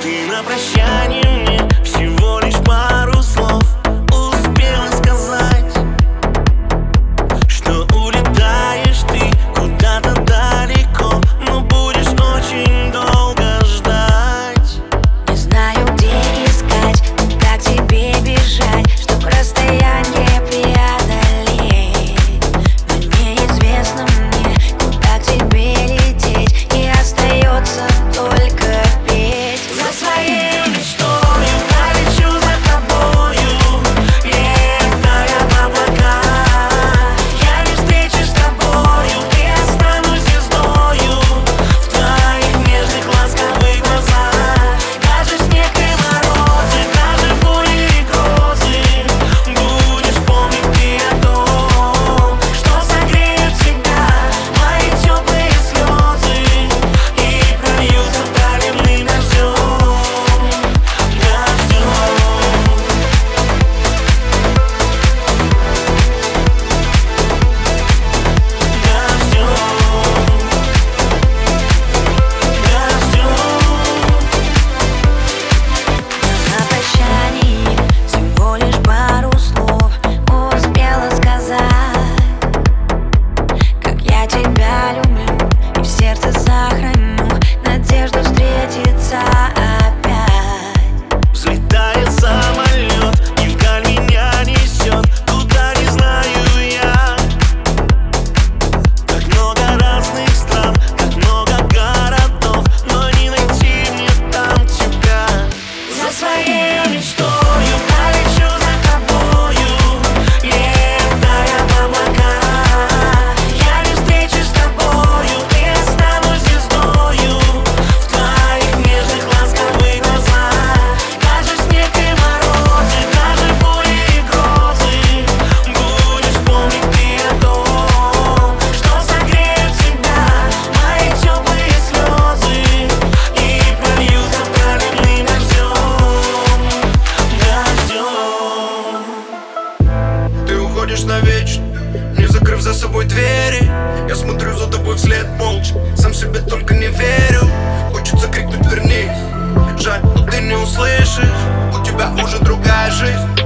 Ты на прощание мне всего лишь пару слов успела сказать, что улетаешь ты куда-то далеко, но будешь очень долго ждать. Не знаю, где искать, куда к тебе бежать, чтоб расстояние преодолеть. Но неизвестно мне, куда к тебе лететь, и остается только петь. За своей мечтою полечу за тобою, летая в облака. Я не встречусь с тобою и останусь звездою в твоих нежных ласковых глазах. Даже снег и морозы, даже бури и грозы, будешь помнить ты о том, что согреет всегда мои теплые слезы и прольются проливным дождем. На прощании всего лишь пару слов успела сказать, как я тебя люблю и в сердце сохраню надежду встретиться опять. Взлетает самолет и вдаль меня несет, куда не знаю я. Так много разных стран, так много городов, но не найти мне там тебя. За своей мечтою полечу за тобою, летая в облака. Я не встречусь с тобою и останусь звездою в твоих нежных ласковых глазах. Даже снег и морозы, даже бури и грозы, будешь помнить ты о том, что согреет всегда мои теплые слезы и прольются проливным дождем. Ты уходишь навечно, не закрыв за собой двери. Я смотрю за тобой вслед молча, сам себе только не верю. Хочется крикнуть вернись, жаль, но ты не услышишь. У тебя уже другая жизнь.